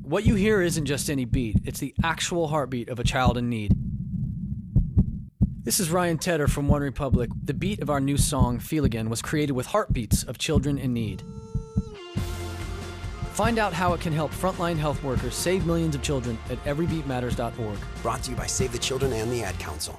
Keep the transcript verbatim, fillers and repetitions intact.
What you hear isn't just any beat, it's the actual heartbeat of a child in need. This is Ryan Tedder from One Republic. The beat of our new song, Feel Again, was created with heartbeats of children in need. Find out how it can help frontline health workers save millions of children at every beat matters dot org. Brought to you by Save the Children and the Ad Council.